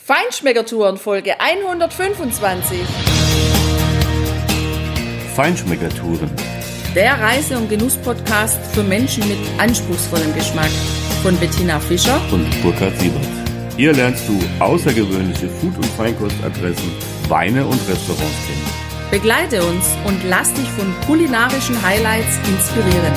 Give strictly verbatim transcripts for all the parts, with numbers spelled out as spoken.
Feinschmeckertouren Folge hundertfünfundzwanzig. Feinschmeckertouren. Der Reise- und Genuss-Podcast für Menschen mit anspruchsvollem Geschmack von Bettina Fischer und Burkhard Siebert. Hier lernst du außergewöhnliche Food- und Feinkostadressen, Weine und Restaurants kennen. Begleite uns und lass dich von kulinarischen Highlights inspirieren.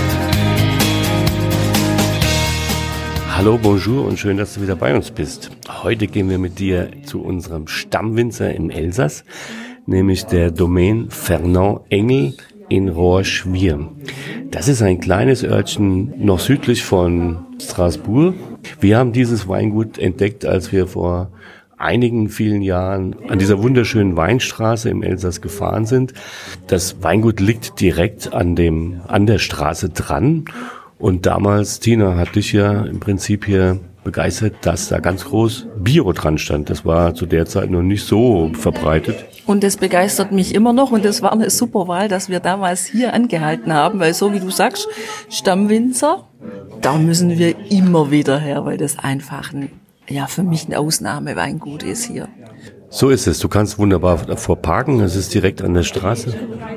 Hallo, bonjour und schön, dass du wieder bei uns bist. Heute gehen wir mit dir zu unserem Stammwinzer im Elsass, nämlich der Domaine Fernand Engel in Rohrschwihr. Das ist ein kleines Örtchen noch südlich von Straßburg. Wir haben dieses Weingut entdeckt, als wir vor einigen vielen Jahren an dieser wunderschönen Weinstraße im Elsass gefahren sind. Das Weingut liegt direkt an dem an der Straße dran. Und damals, Tina, hat dich ja im Prinzip hier begeistert, dass da ganz groß Bio dran stand. Das war zu der Zeit noch nicht so verbreitet. Und das begeistert mich immer noch und das war eine super Wahl, dass wir damals hier angehalten haben, weil so wie du sagst, Stammwinzer, da müssen wir immer wieder her, weil das einfach ein, ja, für mich ein Ausnahmeweingut ist hier. So ist es. Du kannst wunderbar davor parken. Es ist direkt an der Straße.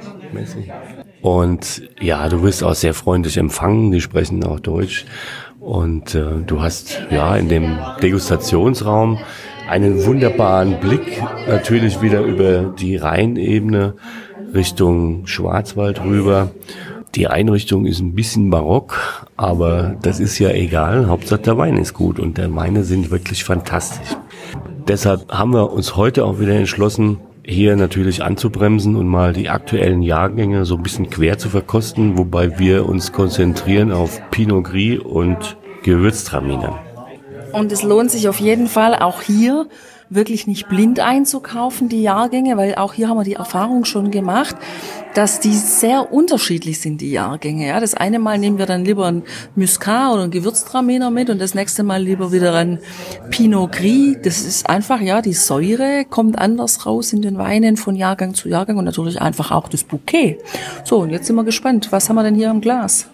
Und ja, du wirst auch sehr freundlich empfangen. Die sprechen auch Deutsch. Und äh, du hast ja in dem Degustationsraum einen wunderbaren Blick natürlich wieder über die Rheinebene Richtung Schwarzwald rüber. Die Einrichtung ist ein bisschen barock, aber das ist ja egal. Hauptsache der Wein ist gut und der Weine sind wirklich fantastisch. Deshalb haben wir uns heute auch wieder entschlossen, hier natürlich anzubremsen und mal die aktuellen Jahrgänge so ein bisschen quer zu verkosten, wobei wir uns konzentrieren auf Pinot Gris und Gewürztraminer. Und es lohnt sich auf jeden Fall auch hier wirklich nicht blind einzukaufen, die Jahrgänge, weil auch hier haben wir die Erfahrung schon gemacht, dass die sehr unterschiedlich sind, die Jahrgänge. Ja, das eine Mal nehmen wir dann lieber ein Muscat oder ein Gewürztraminer mit und das nächste Mal lieber wieder ein Pinot Gris. Das ist einfach, ja, die Säure kommt anders raus in den Weinen von Jahrgang zu Jahrgang und natürlich einfach auch das Bouquet. So, und jetzt sind wir gespannt. Was haben wir denn hier im Glas?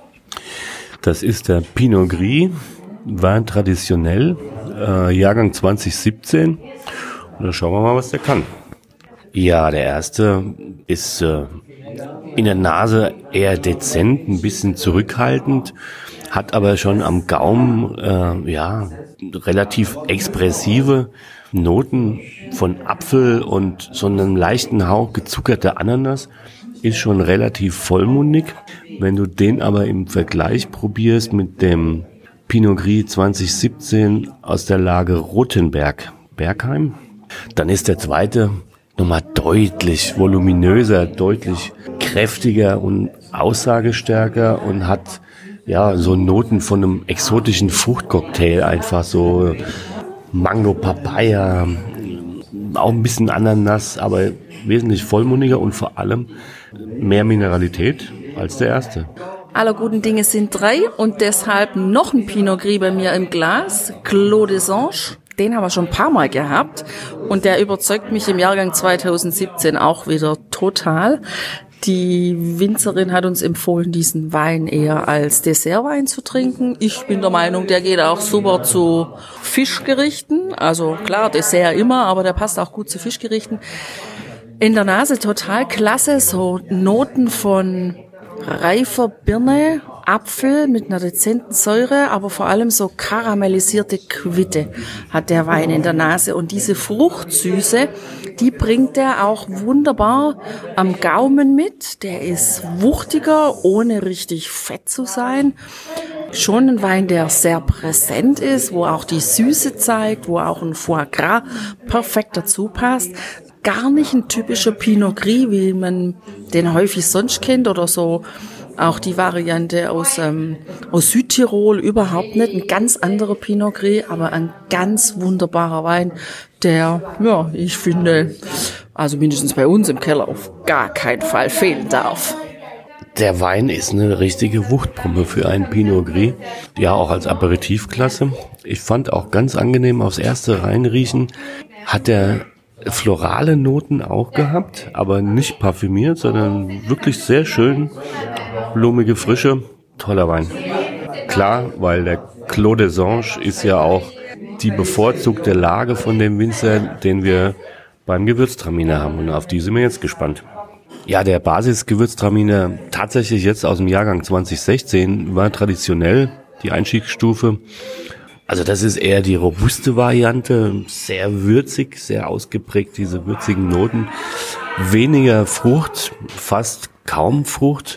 Das ist der Pinot Gris, Wein traditionell, äh, Jahrgang zwanzig siebzehn. Und dann schauen wir mal, was der kann. Ja, der erste ist äh, in der Nase eher dezent, ein bisschen zurückhaltend, hat aber schon am Gaumen äh, ja relativ expressive Noten von Apfel und so einem leichten Hauch gezuckerter Ananas. Ist schon relativ vollmundig. Wenn du den aber im Vergleich probierst mit dem Pinot Gris zwanzig siebzehn aus der Lage Rothenberg, Bergheim, dann ist der zweite nochmal deutlich voluminöser, deutlich kräftiger und aussagestärker und hat ja so Noten von einem exotischen Fruchtcocktail, einfach so Mango, Papaya, auch ein bisschen Ananas, aber wesentlich vollmundiger und vor allem mehr Mineralität als der erste. Aller guten Dinge sind drei und deshalb noch ein Pinot Gris bei mir im Glas, Clos des Anges. Den haben wir schon ein paar Mal gehabt und der überzeugt mich im Jahrgang zwanzig siebzehn auch wieder total. Die Winzerin hat uns empfohlen, diesen Wein eher als Dessertwein zu trinken. Ich bin der Meinung, der geht auch super zu Fischgerichten. Also klar, Dessert immer, aber der passt auch gut zu Fischgerichten. In der Nase total klasse, so Noten von reifer Birne, Apfel mit einer dezenten Säure, aber vor allem so karamellisierte Quitte hat der Wein in der Nase. Und diese Fruchtsüße, die bringt er auch wunderbar am Gaumen mit. Der ist wuchtiger, ohne richtig fett zu sein. Schon ein Wein, der sehr präsent ist, wo auch die Süße zeigt, wo auch ein Foie Gras perfekt dazu passt. Gar nicht ein typischer Pinot Gris, wie man den häufig sonst kennt oder so. Auch die Variante aus, ähm, aus Südtirol überhaupt nicht. Ein ganz anderer Pinot Gris, aber ein ganz wunderbarer Wein, der, ja, ich finde, also mindestens bei uns im Keller auf gar keinen Fall fehlen darf. Der Wein ist eine richtige Wuchtbombe für einen Pinot Gris. Ja, auch als Aperitivklasse. Ich fand auch ganz angenehm aufs erste reinriechen. Hat der florale Noten auch gehabt, aber nicht parfümiert, sondern wirklich sehr schön blumige Frische. Toller Wein. Klar, weil der Clos des Anges ist ja auch die bevorzugte Lage von dem Winzer, den wir beim Gewürztraminer haben. Und auf die sind wir jetzt gespannt. Ja, der Basis-Gewürztraminer, tatsächlich jetzt aus dem Jahrgang zwanzig sechzehn, war traditionell die Einstiegsstufe. Also das ist eher die robuste Variante, sehr würzig, sehr ausgeprägt, diese würzigen Noten. Weniger Frucht, fast kaum Frucht.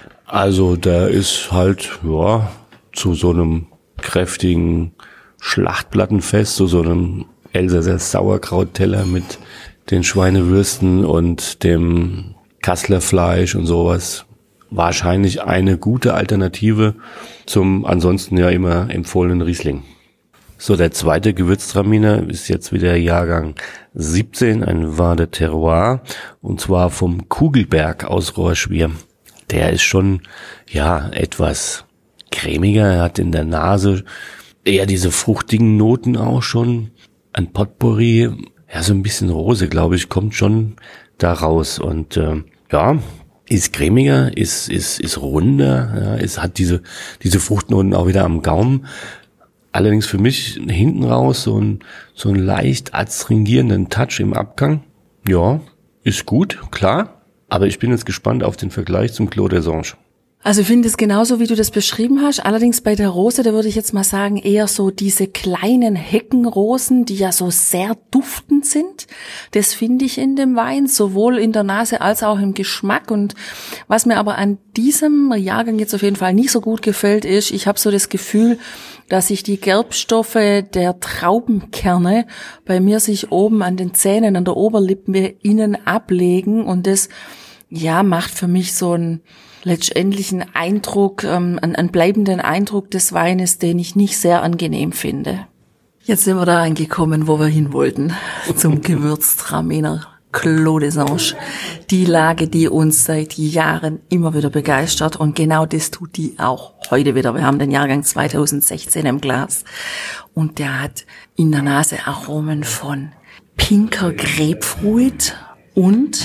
Also da ist halt, ja, zu so einem kräftigen Schlachtplattenfest, zu so einem Elsässer Sauerkrautteller mit den Schweinewürsten und dem Kasseler Fleisch und sowas. Wahrscheinlich eine gute Alternative zum ansonsten ja immer empfohlenen Riesling. So, der zweite Gewürztraminer ist jetzt wieder Jahrgang siebzehn, ein Vin de Terroir, und zwar vom Kugelberg aus Rohrschwihr. Der ist schon, ja, etwas cremiger, er hat in der Nase eher diese fruchtigen Noten auch schon. Ein Potpourri, ja, so ein bisschen Rose, glaube ich, kommt schon da raus. Und äh, ja, ist cremiger, ist ist ist runder, ja, es hat diese diese Fruchtnoten auch wieder am Gaumen. Allerdings für mich hinten raus so ein so ein leicht adstringierenden Touch im Abgang. Ja, ist gut, klar. Aber ich bin jetzt gespannt auf den Vergleich zum Clos d'Aisance. Also ich finde es genauso, wie du das beschrieben hast. Allerdings bei der Rose, da würde ich jetzt mal sagen, eher so diese kleinen Heckenrosen, die ja so sehr duftend sind. Das finde ich in dem Wein, sowohl in der Nase als auch im Geschmack. Und was mir aber an diesem Jahrgang jetzt auf jeden Fall nicht so gut gefällt, ist, ich habe so das Gefühl, dass sich die Gerbstoffe der Traubenkerne bei mir sich oben an den Zähnen, an der Oberlippe innen ablegen. Und das, ja, macht für mich so einen letztendlichen Eindruck, ähm, einen, einen bleibenden Eindruck des Weines, den ich nicht sehr angenehm finde. Jetzt sind wir da angekommen, wo wir hin wollten, zum Gewürztraminer Clos d'Aisance. Die Lage, die uns seit Jahren immer wieder begeistert, und genau das tut die auch heute wieder. Wir haben den Jahrgang zwanzig sechzehn im Glas und der hat in der Nase Aromen von pinker Grapefruit und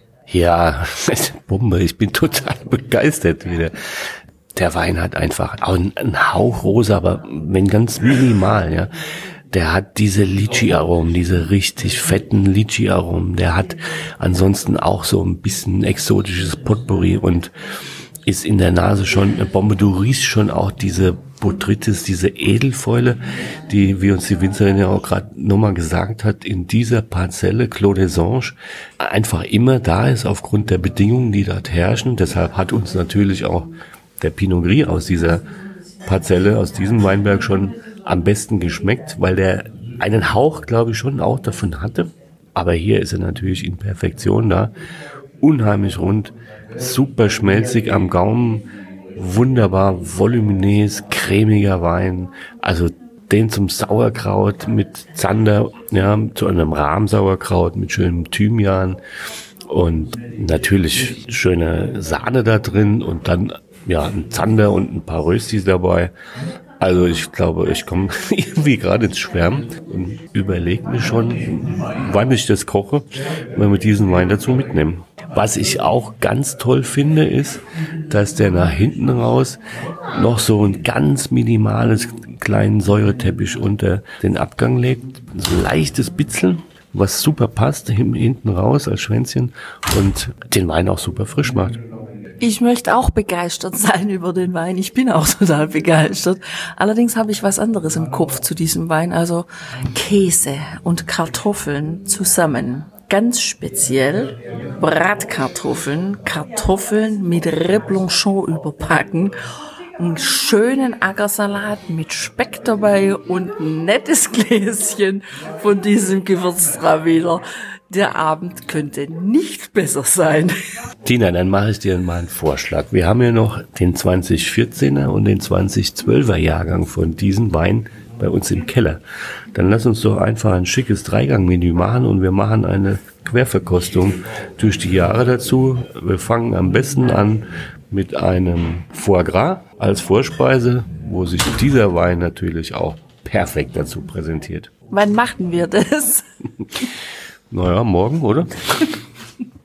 ja, Bombe, ich bin total begeistert wieder. Der Wein hat einfach auch einen Hauch rosa, aber wenn ganz minimal, ja. Der hat diese Litchi-Aromen, diese richtig fetten Litchi-Aromen. Der hat ansonsten auch so ein bisschen exotisches Potpourri und ist in der Nase schon eine Bombe. Du riechst schon auch diese Botrytis, diese Edelfäule, die, wie uns die Winzerin ja auch gerade nochmal gesagt hat, in dieser Parzelle Clos d'Aisance einfach immer da ist aufgrund der Bedingungen, die dort herrschen. Deshalb hat uns natürlich auch der Pinot Gris aus dieser Parzelle, aus diesem Weinberg schon am besten geschmeckt, weil der einen Hauch, glaube ich, schon auch davon hatte. Aber hier ist er natürlich in Perfektion da. Unheimlich rund, super schmelzig am Gaumen, wunderbar voluminös, cremiger Wein. Also den zum Sauerkraut mit Zander, ja, zu einem Rahmsauerkraut mit schönem Thymian und natürlich schöne Sahne da drin und dann ja ein Zander und ein paar Röstis dabei. Also ich glaube, ich komme irgendwie gerade ins Schwärmen und überlege mir schon, wann ich das koche, wenn wir diesen Wein dazu mitnehmen. Was ich auch ganz toll finde, ist, dass der nach hinten raus noch so ein ganz minimales kleinen Säureteppich unter den Abgang legt. So ein leichtes Bitzeln, was super passt, hinten raus als Schwänzchen und den Wein auch super frisch macht. Ich möchte auch begeistert sein über den Wein. Ich bin auch total begeistert. Allerdings habe ich was anderes im Kopf zu diesem Wein. Also Käse und Kartoffeln zusammen. Ganz speziell Bratkartoffeln, Kartoffeln mit Reblochon überpacken, einen schönen Ackersalat mit Speck dabei und ein nettes Gläschen von diesem Gewürztraminer. Der Abend könnte nicht besser sein. Tina, dann mache ich dir mal einen Vorschlag. Wir haben ja noch den zwanzig vierzehner und den zwanzig zwölfer Jahrgang von diesem Wein bei uns im Keller. Dann lass uns doch einfach ein schickes Dreigang-Menü machen und wir machen eine Querverkostung durch die Jahre dazu. Wir fangen am besten an mit einem Foie Gras als Vorspeise, wo sich dieser Wein natürlich auch perfekt dazu präsentiert. Wann machen wir das? Naja, morgen, oder?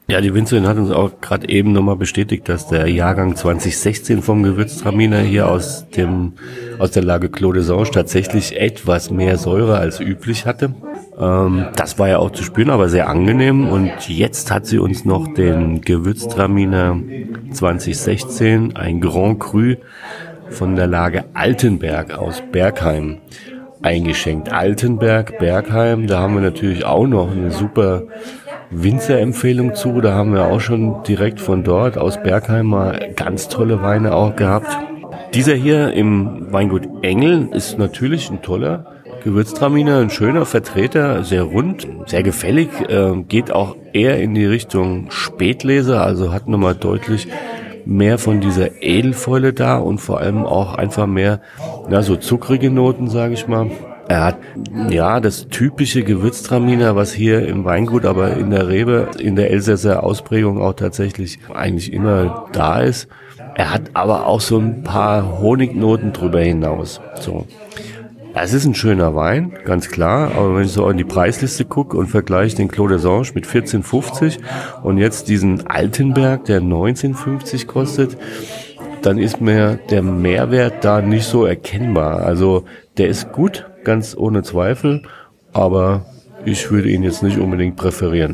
Ja, die Winzerin hat uns auch gerade eben nochmal bestätigt, dass der Jahrgang zwanzig sechzehn vom Gewürztraminer hier aus dem aus der Lage Clos des Anges tatsächlich etwas mehr Säure als üblich hatte. Ähm, das war ja auch zu spüren, aber sehr angenehm. Und jetzt hat sie uns noch den Gewürztraminer zwanzig sechzehn, ein Grand Cru von der Lage Altenberg aus Bergheim eingeschenkt. Altenberg, Bergheim, da haben wir natürlich auch noch eine super Winzerempfehlung zu. Da haben wir auch schon direkt von dort aus Bergheim mal ganz tolle Weine auch gehabt. Dieser hier im Weingut Engel ist natürlich ein toller Gewürztraminer, ein schöner Vertreter, sehr rund, sehr gefällig, äh, geht auch eher in die Richtung Spätlese, also hat nochmal deutlich mehr von dieser Edelfäule da und vor allem auch einfach mehr, na, so zuckrige Noten, sage ich mal. Er hat, ja, das typische Gewürztraminer, was hier im Weingut, aber in der Rebe, in der Elsässer Ausprägung auch tatsächlich eigentlich immer da ist. Er hat aber auch so ein paar Honignoten drüber hinaus. So. Es ist ein schöner Wein, ganz klar, aber wenn ich so in die Preisliste gucke und vergleiche den Clos des Anges mit vierzehn fünfzig und jetzt diesen Altenberg, der neunzehn fünfzig kostet, dann ist mir der Mehrwert da nicht so erkennbar. Also der ist gut, ganz ohne Zweifel, aber ich würde ihn jetzt nicht unbedingt präferieren.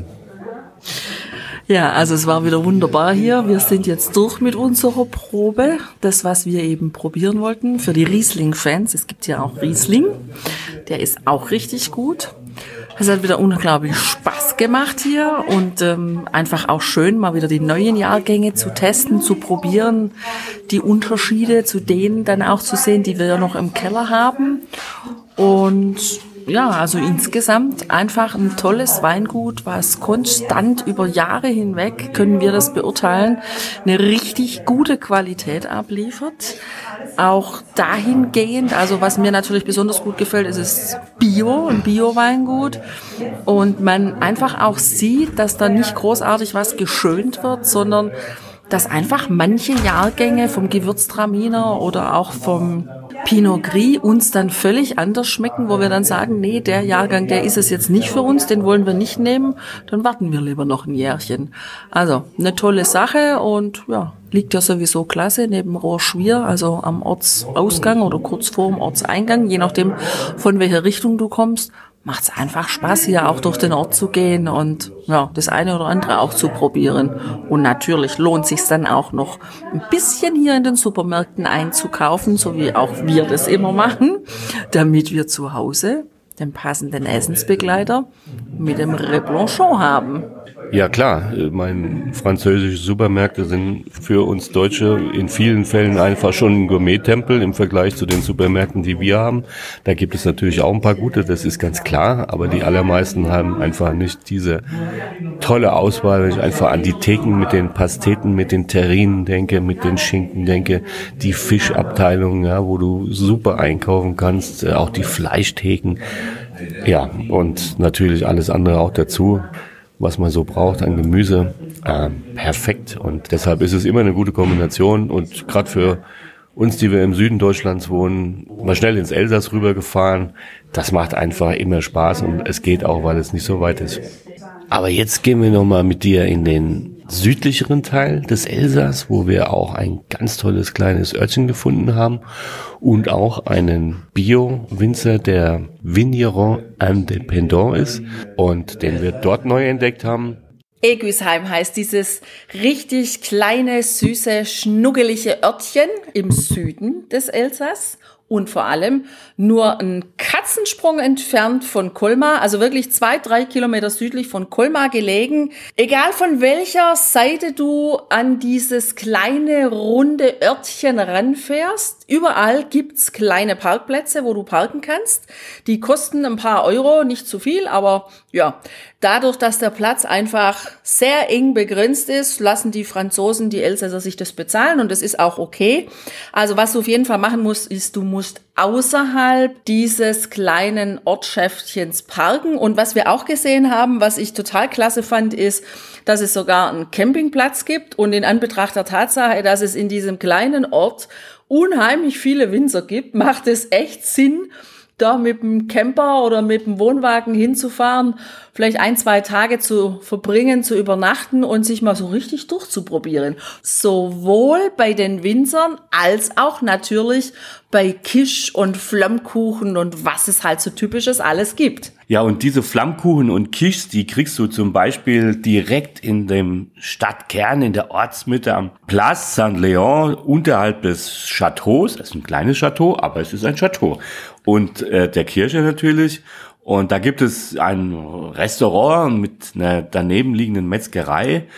Ja, also es war wieder wunderbar hier. Wir sind jetzt durch mit unserer Probe. Das, was wir eben probieren wollten für die Riesling-Fans. Es gibt ja auch Riesling. Der ist auch richtig gut. Es hat wieder unglaublich Spaß gemacht hier und ähm, einfach auch schön, mal wieder die neuen Jahrgänge zu testen, zu probieren, die Unterschiede zu denen dann auch zu sehen, die wir ja noch im Keller haben. Und ja, also insgesamt einfach ein tolles Weingut, was konstant über Jahre hinweg, können wir das beurteilen, eine richtig gute Qualität abliefert. Auch dahingehend, also was mir natürlich besonders gut gefällt, ist es Bio, ein Bio-Weingut. Und man einfach auch sieht, dass da nicht großartig was geschönt wird, sondern dass einfach manche Jahrgänge vom Gewürztraminer oder auch vom Pinot Gris uns dann völlig anders schmecken, wo wir dann sagen, nee, der Jahrgang, der ist es jetzt nicht für uns, den wollen wir nicht nehmen, dann warten wir lieber noch ein Jährchen. Also eine tolle Sache und ja, liegt ja sowieso klasse neben Rohrschwihr, also am Ortsausgang oder kurz vor dem Ortseingang, je nachdem von welcher Richtung du kommst. Macht's einfach Spaß, hier auch durch den Ort zu gehen und ja, das eine oder andere auch zu probieren. Und natürlich lohnt sich's dann auch noch ein bisschen hier in den Supermärkten einzukaufen, so wie auch wir das immer machen, damit wir zu Hause den passenden Essensbegleiter mit dem Reblanchon haben. Ja klar, meine französische Supermärkte sind für uns Deutsche in vielen Fällen einfach schon ein Gourmet-Tempel im Vergleich zu den Supermärkten, die wir haben. Da gibt es natürlich auch ein paar gute, das ist ganz klar, aber die allermeisten haben einfach nicht diese tolle Auswahl, wenn ich einfach an die Theken mit den Pasteten, mit den Terrinen denke, mit den Schinken denke, die Fischabteilung, ja, wo du super einkaufen kannst, auch die Fleischtheken, ja, und natürlich alles andere auch dazu, was man so braucht an Gemüse, äh, perfekt. Und deshalb ist es immer eine gute Kombination. Und gerade für uns, die wir im Süden Deutschlands wohnen, mal schnell ins Elsass rübergefahren, das macht einfach immer Spaß und es geht auch, weil es nicht so weit ist. Aber jetzt gehen wir nochmal mit dir in den südlicheren Teil des Elsass, wo wir auch ein ganz tolles kleines Örtchen gefunden haben und auch einen Bio-Winzer, der Vigneron Indépendant ist und den wir dort neu entdeckt haben. Egüsheim heißt dieses richtig kleine, süße, schnuggelige Örtchen im Süden des Elsass. Und vor allem nur einen Katzensprung entfernt von Colmar, also wirklich zwei, drei Kilometer südlich von Colmar gelegen. Egal von welcher Seite du an dieses kleine, runde Örtchen ranfährst, überall gibt's kleine Parkplätze, wo du parken kannst. Die kosten ein paar Euro, nicht zu viel, aber ja, dadurch, dass der Platz einfach sehr eng begrenzt ist, lassen die Franzosen, die Elsässer sich das bezahlen und das ist auch okay. Also was du auf jeden Fall machen musst, ist, du musst außerhalb dieses kleinen Ortschäftchens parken. Und was wir auch gesehen haben, was ich total klasse fand, ist, dass es sogar einen Campingplatz gibt und in Anbetracht der Tatsache, dass es in diesem kleinen Ort unheimlich viele Winzer gibt, macht es echt Sinn, da mit dem Camper oder mit dem Wohnwagen hinzufahren, vielleicht ein, zwei Tage zu verbringen, zu übernachten und sich mal so richtig durchzuprobieren. Sowohl bei den Winzern als auch natürlich bei Quiche und Flammkuchen und was es halt so Typisches alles gibt. Ja, und diese Flammkuchen und Quiches, die kriegst du zum Beispiel direkt in dem Stadtkern, in der Ortsmitte am Place Saint-Léon, unterhalb des Chateaus. Das ist ein kleines Chateau, aber es ist ein Chateau. Und äh, der Kirche natürlich. Und da gibt es ein Restaurant mit einer daneben liegenden Metzgerei.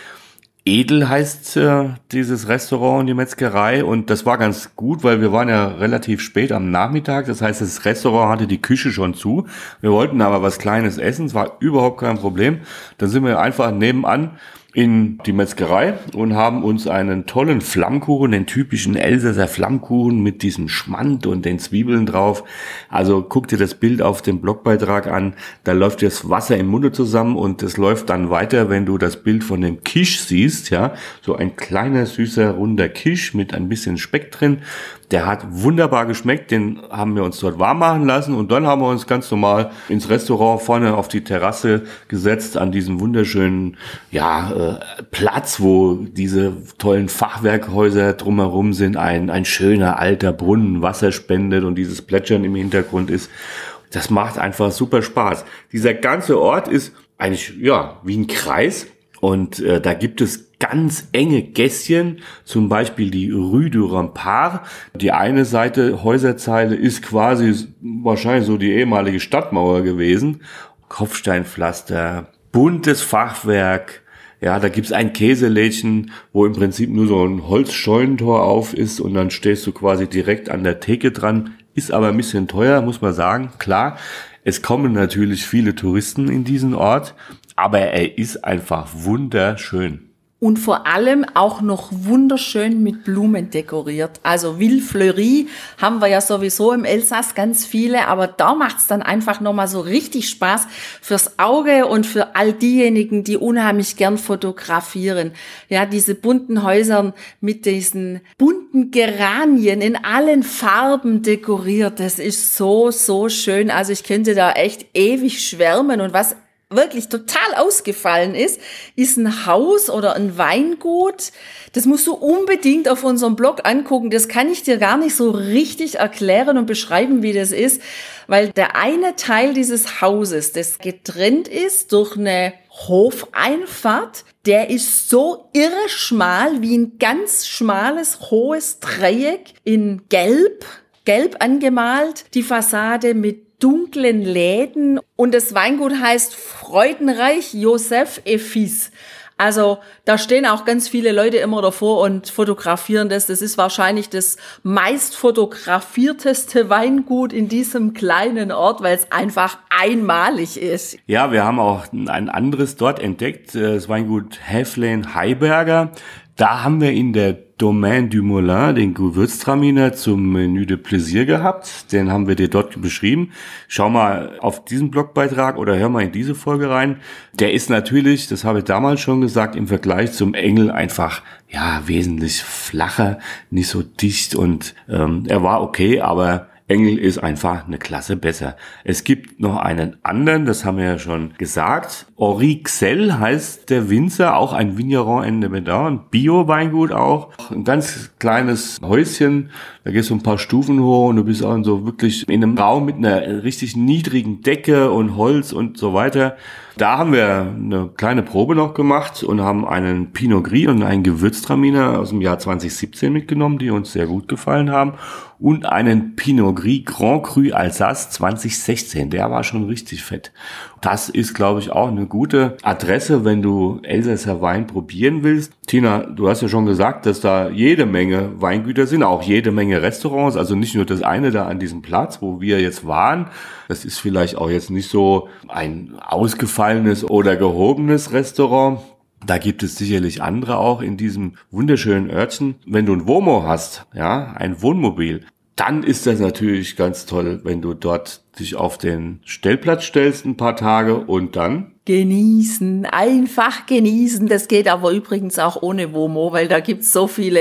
Edel heißt äh, dieses Restaurant und die Metzgerei, und das war ganz gut, weil wir waren ja relativ spät am Nachmittag, das heißt, das Restaurant hatte die Küche schon zu. Wir wollten aber was Kleines essen, es war überhaupt kein Problem. Dann sind wir einfach nebenan in die Metzgerei und haben uns einen tollen Flammkuchen, den typischen Elsässer Flammkuchen mit diesem Schmand und den Zwiebeln drauf. Also guck dir das Bild auf dem Blogbeitrag an, da läuft das Wasser im Munde zusammen und es läuft dann weiter, wenn du das Bild von dem Quiche siehst, ja, so ein kleiner, süßer, runder Quiche mit ein bisschen Speck drin. Der hat wunderbar geschmeckt, den haben wir uns dort warm machen lassen und dann haben wir uns ganz normal ins Restaurant vorne auf die Terrasse gesetzt, an diesem wunderschönen, ja, äh, Platz, wo diese tollen Fachwerkhäuser drumherum sind, ein, ein schöner alter Brunnen, Wasser spendet und dieses Plätschern im Hintergrund ist. Das macht einfach super Spaß. Dieser ganze Ort ist eigentlich, ja, wie ein Kreis. Und äh, da gibt es ganz enge Gässchen, zum Beispiel die Rue du Rempart. Die eine Seite Häuserzeile ist quasi wahrscheinlich so die ehemalige Stadtmauer gewesen. Kopfsteinpflaster, buntes Fachwerk. Ja, da gibt's ein Käselädchen, wo im Prinzip nur so ein Holzscheunentor auf ist und dann stehst du quasi direkt an der Theke dran. Ist aber ein bisschen teuer, muss man sagen. Klar, es kommen natürlich viele Touristen in diesen Ort, aber er ist einfach wunderschön. Und vor allem auch noch wunderschön mit Blumen dekoriert. Also Villefleurie haben wir ja sowieso im Elsass ganz viele, aber da macht's dann einfach nochmal so richtig Spaß fürs Auge und für all diejenigen, die unheimlich gern fotografieren. Ja, diese bunten Häuser mit diesen bunten Geranien in allen Farben dekoriert, das ist so, so schön. Also ich könnte da echt ewig schwärmen. Und was wirklich total ausgefallen ist, ist ein Haus oder ein Weingut. Das musst du unbedingt auf unserem Blog angucken. Das kann ich dir gar nicht so richtig erklären und beschreiben, wie das ist, weil der eine Teil dieses Hauses, das getrennt ist durch eine Hofeinfahrt, der ist so irre schmal wie ein ganz schmales, hohes Dreieck in Gelb, gelb angemalt, die Fassade mit dunklen Läden, und das Weingut heißt Freudenreich Joseph et Fils. Also da stehen auch ganz viele Leute immer davor und fotografieren das. Das ist wahrscheinlich das meist fotografierteste Weingut in diesem kleinen Ort, weil es einfach einmalig ist. Ja, wir haben auch ein anderes dort entdeckt, das Weingut Häflein Heiberger. Da haben wir in der Domaine du Moulin den Gewürztraminer zum Menü de Plaisir gehabt. Den haben wir dir dort beschrieben. Schau mal auf diesen Blogbeitrag oder hör mal in diese Folge rein. Der ist natürlich, das habe ich damals schon gesagt, im Vergleich zum Engel einfach, ja, wesentlich flacher, nicht so dicht, und ähm, er war okay, aber Engel ist einfach eine Klasse besser. Es gibt noch einen anderen, das haben wir ja schon gesagt. Henri Xell heißt der Winzer, auch ein Vigneron in der Medan, ein Bio-Weingut auch. Ein ganz kleines Häuschen, da gehst du ein paar Stufen hoch und du bist auch so wirklich in einem Raum mit einer richtig niedrigen Decke und Holz und so weiter. Da haben wir eine kleine Probe noch gemacht und haben einen Pinot Gris und einen Gewürztraminer aus dem Jahr zwanzig siebzehn mitgenommen, die uns sehr gut gefallen haben. Und einen Pinot Gris Grand Cru Alsace zwanzig sechzehn, der war schon richtig fett. Das ist, glaube ich, auch eine gute Adresse, wenn du Elsässer Wein probieren willst. Tina, du hast ja schon gesagt, dass da jede Menge Weingüter sind, auch jede Menge Restaurants, also nicht nur das eine da an diesem Platz, wo wir jetzt waren. Das ist vielleicht auch jetzt nicht so ein ausgefallenes oder gehobenes Restaurant. Da gibt es sicherlich andere auch in diesem wunderschönen Örtchen. Wenn du ein Womo hast, ja, ein Wohnmobil, dann ist das natürlich ganz toll, wenn du dort dich auf den Stellplatz stellst ein paar Tage und dann genießen, einfach genießen. Das geht aber übrigens auch ohne Womo, weil da gibt's so viele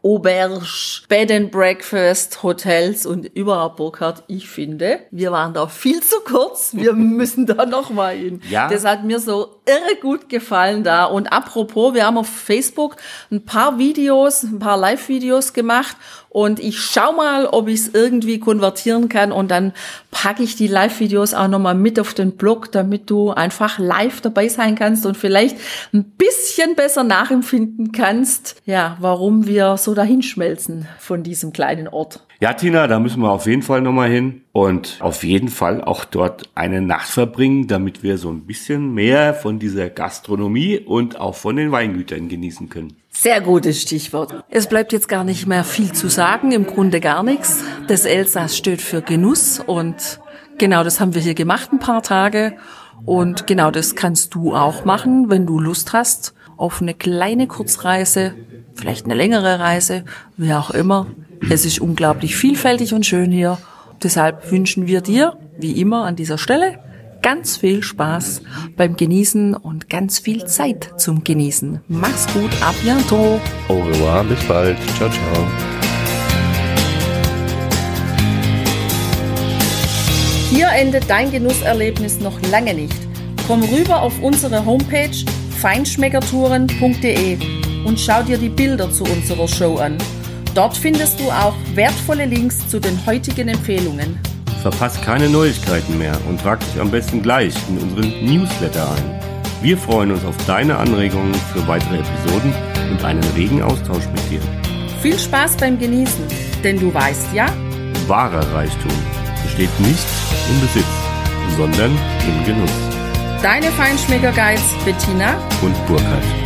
Auberge, Bed and Breakfast, Hotels und überall, Burkhard, ich finde, wir waren da viel zu kurz. Wir müssen da noch mal hin. Ja. Das hat mir so irre gut gefallen da. Und apropos, wir haben auf Facebook ein paar Videos, ein paar Live-Videos gemacht. Und ich schau mal, ob ich es irgendwie konvertieren kann. Und dann packe ich die Live-Videos auch nochmal mit auf den Blog, damit du einfach live dabei sein kannst und vielleicht ein bisschen besser nachempfinden kannst, ja, warum wir so dahinschmelzen von diesem kleinen Ort. Ja, Tina, da müssen wir auf jeden Fall nochmal hin und auf jeden Fall auch dort eine Nacht verbringen, damit wir so ein bisschen mehr von dieser Gastronomie und auch von den Weingütern genießen können. Sehr gutes Stichwort. Es bleibt jetzt gar nicht mehr viel zu sagen, im Grunde gar nichts. Das Elsass steht für Genuss und genau das haben wir hier gemacht ein paar Tage. Und genau das kannst du auch machen, wenn du Lust hast auf eine kleine Kurzreise, vielleicht eine längere Reise, wie auch immer. Es ist unglaublich vielfältig und schön hier. Deshalb wünschen wir dir, wie immer an dieser Stelle, ganz viel Spaß beim Genießen und ganz viel Zeit zum Genießen. Mach's gut, à bientôt. Au revoir, bis bald. Ciao, ciao. Hier endet dein Genusserlebnis noch lange nicht. Komm rüber auf unsere Homepage feinschmeckertouren punkt de und schau dir die Bilder zu unserer Show an. Dort findest du auch wertvolle Links zu den heutigen Empfehlungen. Verpasst keine Neuigkeiten mehr und trag dich am besten gleich in unseren Newsletter ein. Wir freuen uns auf deine Anregungen für weitere Episoden und einen regen Austausch mit dir. Viel Spaß beim Genießen, denn du weißt ja, wahrer Reichtum besteht nicht im Besitz, sondern im Genuss. Deine Feinschmecker-Guides Bettina und Burkhard.